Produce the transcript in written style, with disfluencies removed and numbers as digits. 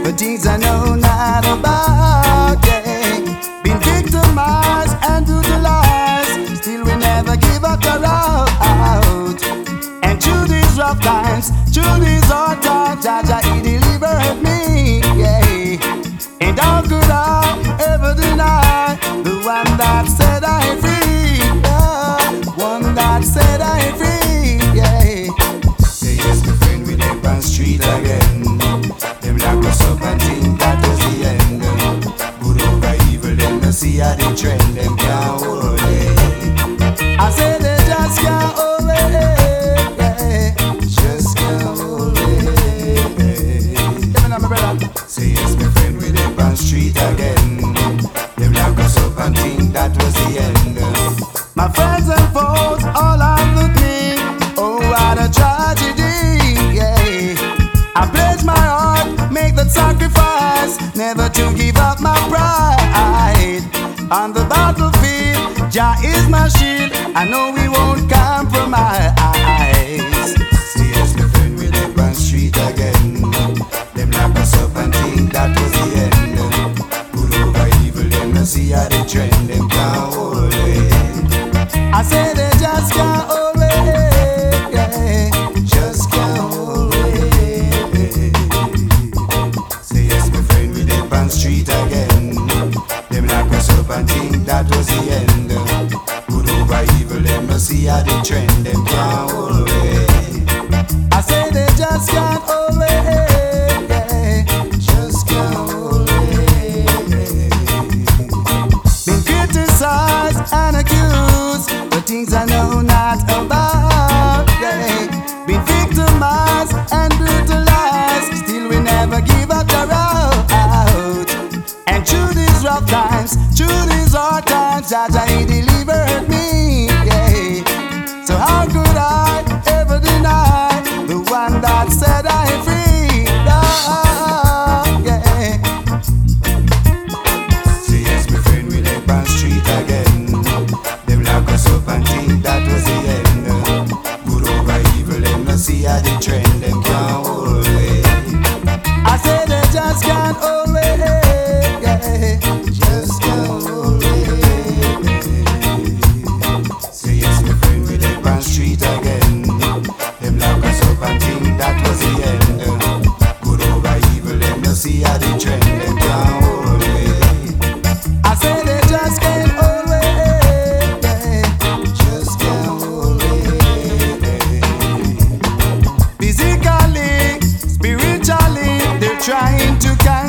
but things I know not about. Yeah. Been victimized and brutalized, still we never give up the road. And through these rough times, through these hard times, Jaja, He delivered me. Yeah. And how could I ever deny the one that set I free? One that set I free. Yeah. Say yes, my friend, we live on street again. Them lock us up and think that was the end. Good over evil, them no see how they trend. Them can't hold it. I say they just can't hold it. Yeah. Just can't hold it. Give me that, my brother. Say yes, my friend, we live on street again. Them lock us up and think that was the end. My friends and foes all have with me. Oh, what a tragedy. Yeah. I pledge my heart, make that sacrifice, never to give up my pride. On the battlefield, Jah is my shield. I know we won't compromise. Say yes, my friend, we live on street again. Them lock us up and think that was the end. Good over evil, them no see how they trend. Them can't hold it. I say they just can't hold it. Yeah. Just can't hold it. Say yes, my friend, we live on street again. Them lock us up and think that was the end. Good over evil, them no see how they trend. Them can't hold it. I say they just can't hold it. Yeah. Just can't hold it. Been criticized and accused for things I know not about. Yeah. Been victimized and brutalized, still we never give up the road. And through these rough times, through these hard times, Jaja, He delivered me. Yeah. So how could I ever deny the one that set I free? Oh, yeah. Say yes, my friend, we live on street again. Them lock us up and think that was the end. Good over evil, them no see how they trend. Them can't hold it. I say they just can't hold it. Yeah. Just can't hold it. Say yes, my friend, we live on street again. Them lock us up and think that was the end. Good over evil, them no see how they trend. Them can't hold it. I say they just can't hold it. Yeah. Just can't hold it. Physically, spiritually, they're trying to